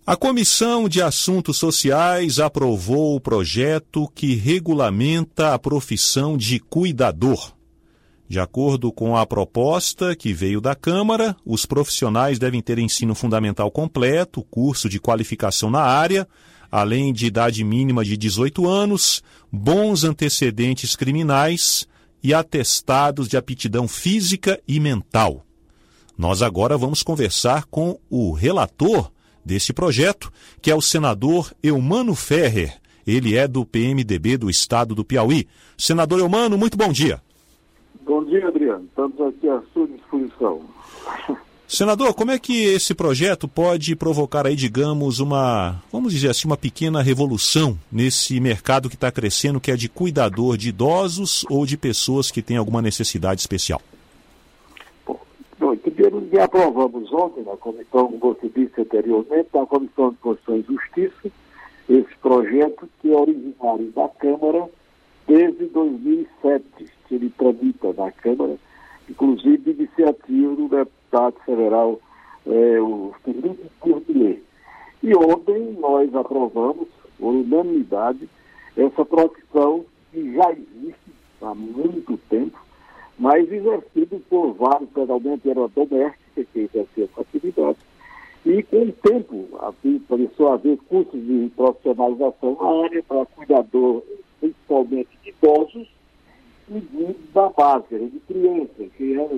A Comissão de Assuntos Sociais aprovou o projeto que regulamenta a profissão de cuidador. De acordo com a proposta que veio da Câmara, os profissionais devem ter ensino fundamental completo, curso de qualificação na área, além de idade mínima de 18 anos, bons antecedentes criminais e atestados de aptidão física e mental. Nós agora vamos conversar com o relator desse projeto, que é o senador Eumano Ferrer. Ele é do PMDB do estado do Piauí. Senador Eumano, muito bom dia. Bom dia, Adriano. Estamos aqui à sua disposição. Senador, como é que esse projeto pode provocar aí, digamos, vamos dizer assim, uma pequena revolução nesse mercado que está crescendo, que é de cuidador de idosos ou de pessoas que têm alguma necessidade especial? Primeiro, já aprovamos ontem na comissão, como você disse anteriormente, na Comissão de Constituição e Justiça, esse projeto que é originário da Câmara desde 2007, que ele tramita na Câmara, inclusive de iniciativa do deputado federal, o Felipe Curtier. E ontem nós aprovamos, por unanimidade, essa profissão que já existe há muito tempo, mas exercido por vários, geralmente era doméstica, que exercia essa atividade. E com o tempo, começou a haver cursos de profissionalização na área para cuidador, principalmente de idosos, e da base, de crianças,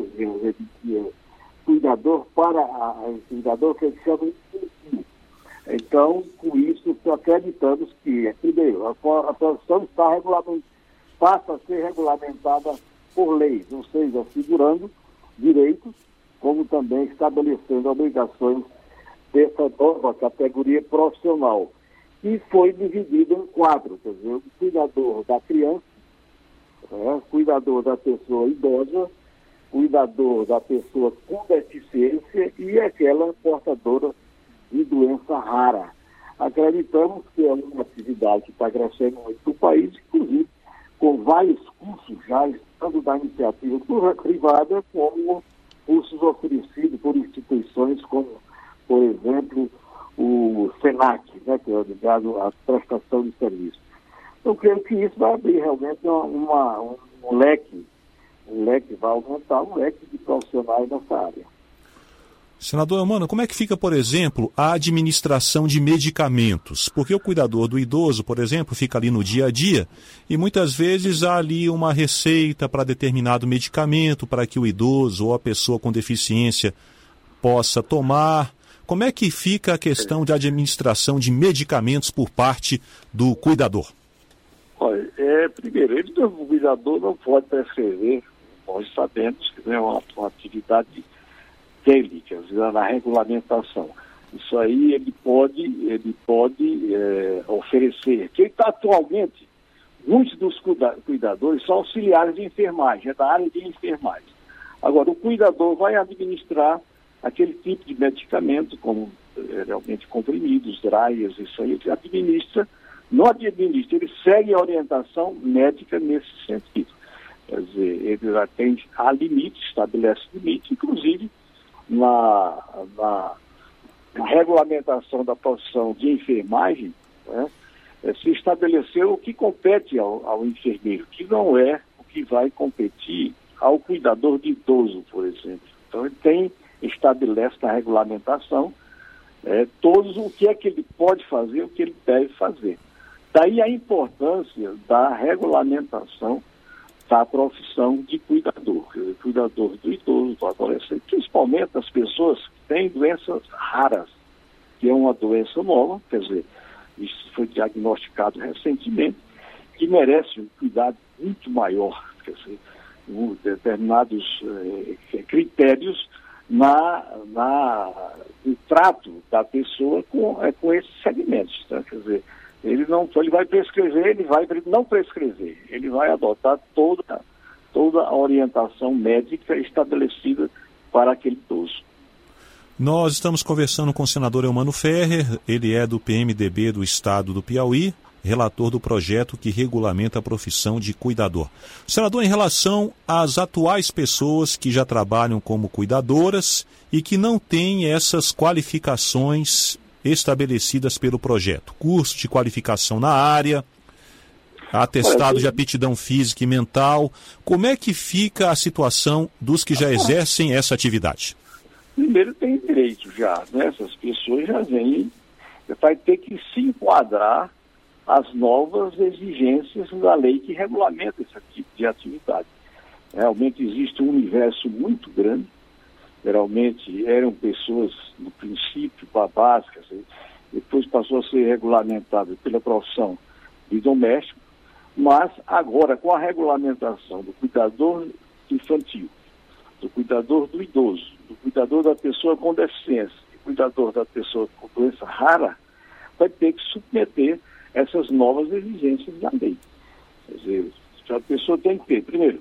cuidador cuidador que eles chamam de ensino. Então, com isso, acreditamos que, primeiro, a profissão passa a ser regulamentada por leis, ou seja, assegurando direitos, como também estabelecendo obrigações dessa nova categoria profissional. E foi dividida em quatro, quer dizer, o cuidador da criança, cuidador da pessoa idosa, cuidador da pessoa com deficiência e aquela portadora de doença rara. Acreditamos que é uma atividade que está crescendo muito no país, inclusive com vários cursos já, tanto da iniciativa privada, como cursos oferecidos por instituições como, por exemplo, o SENAC, que é ligado à prestação de serviço. Eu creio que isso vai abrir realmente um leque, vai aumentar um leque de profissionais nessa área. Senador Eumano, como é que fica, por exemplo, a administração de medicamentos? Porque o cuidador do idoso, por exemplo, fica ali no dia a dia e muitas vezes há ali uma receita para determinado medicamento para que o idoso ou a pessoa com deficiência possa tomar. Como é que fica a questão de administração de medicamentos por parte do cuidador? Olha, primeiro, o cuidador não pode prescrever, nós sabemos que é uma atividade dele, quer dizer, na regulamentação. Isso aí ele pode oferecer. Quem está atualmente, muitos dos cuidadores são auxiliares de enfermagem, é da área de enfermagem. Agora, o cuidador vai administrar aquele tipo de medicamento, como realmente comprimidos, draias, isso aí, ele administra, ele segue a orientação médica nesse sentido. Quer dizer, ele já há limite, estabelece limite, inclusive na regulamentação da profissão de enfermagem, se estabeleceu o que compete ao enfermeiro, que não é o que vai competir ao cuidador de idoso, por exemplo. Então, ele estabelece na regulamentação todos o que é que ele pode fazer, o que ele deve fazer. Daí a importância da regulamentação da profissão de cuidador do idoso, do adolescente, principalmente as pessoas que têm doenças raras, que é uma doença nova, quer dizer, isso foi diagnosticado recentemente, que merece um cuidado muito maior, quer dizer, determinados critérios no trato da pessoa com esses segmentos, tá? Quer dizer, ele vai prescrever, ele vai não prescrever, ele vai adotar toda a orientação médica estabelecida para aquele idoso. Nós estamos conversando com o senador Eumano Ferrer, ele é do PMDB do estado do Piauí, relator do projeto que regulamenta a profissão de cuidador. Senador, em relação às atuais pessoas que já trabalham como cuidadoras e que não têm essas qualificações estabelecidas pelo projeto? Curso de qualificação na área, atestado de aptidão física e mental. Como é que fica a situação dos que já exercem essa atividade? Primeiro, tem direito já, né? Essas pessoas já vêm, vai ter que se enquadrar às novas exigências da lei que regulamenta esse tipo de atividade. Realmente existe um universo muito grande. Geralmente eram pessoas, no princípio, básicas, depois passou a ser regulamentado pela profissão de doméstico, mas agora com a regulamentação do cuidador infantil, do cuidador do idoso, do cuidador da pessoa com deficiência, do cuidador da pessoa com doença rara, vai ter que submeter essas novas exigências da lei. Quer dizer, a pessoa tem que ter, primeiro,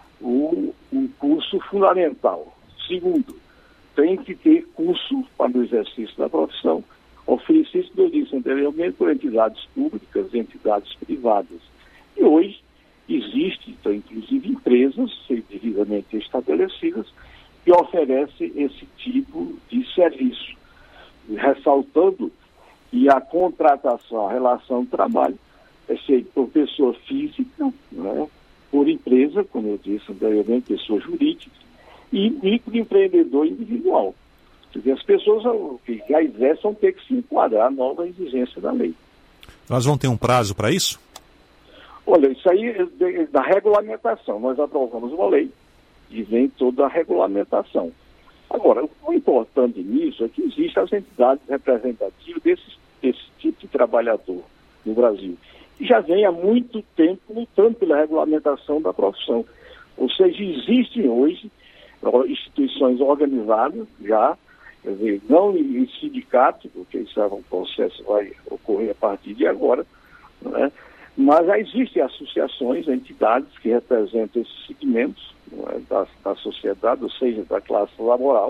um curso fundamental. Segundo, tem que ter curso para o exercício da profissão, oferecido, como eu disse anteriormente, por entidades públicas e entidades privadas. E hoje existem, então, inclusive, empresas devidamente estabelecidas que oferecem esse tipo de serviço, ressaltando que a contratação, a relação de trabalho é feita por pessoa física, né, por empresa, como eu disse anteriormente, pessoa jurídica, e microempreendedor individual. Quer dizer, as pessoas que já exercem vão ter que se enquadrar à nova exigência da lei. Nós vamos ter um prazo para isso? Olha, isso aí é da regulamentação. Nós aprovamos uma lei e vem toda a regulamentação. Agora, o importante nisso é que existem as entidades representativas desse tipo de trabalhador no Brasil, que já vem há muito tempo lutando pela regulamentação da profissão. Ou seja, existem hoje instituições organizadas já, quer dizer, não em sindicato, porque isso é um processo que vai ocorrer a partir de agora, né? Mas já existem associações, entidades que representam esses segmentos, né, da sociedade, ou seja, da classe laboral,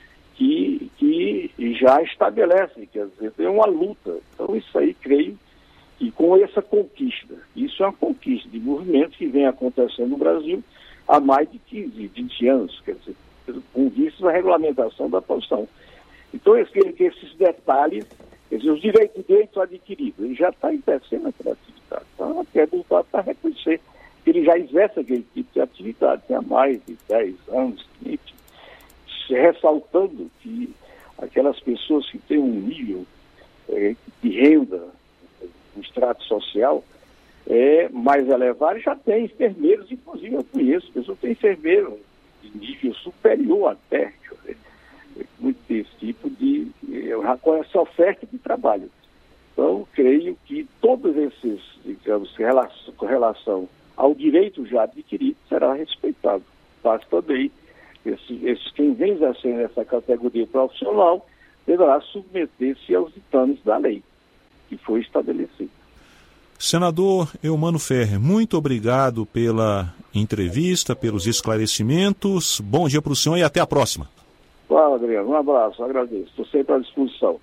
que já estabelecem, quer dizer, tem uma luta. Então isso aí, creio, que com essa conquista, isso é uma conquista de movimento que vem acontecendo no Brasil há mais de 15, 20 anos, quer dizer, com vista à regulamentação da profissão. Então, esses detalhes, quer dizer, os direitos adquiridos, ele já está exercendo aquela atividade. Então, a quer lutar para reconhecer que ele já exerce aquele tipo de atividade há mais de 10 anos, 20, ressaltando que aquelas pessoas que têm um nível de renda, um extrato social, mais elevado, já tem enfermeiros, inclusive eu conheço, pessoas que têm enfermeiro de nível superior até, muito desse tipo com essa oferta de trabalho. Então, creio que todos esses, digamos, com relação ao direito já adquirido, será respeitado. Basta também, quem vem exercendo essa categoria profissional deverá submeter-se aos ditames da lei que foi estabelecida. Senador Eumano Ferrer, muito obrigado pela entrevista, pelos esclarecimentos. Bom dia para o senhor e até a próxima. Claro, Adriano. Um abraço, agradeço. Estou sempre à disposição.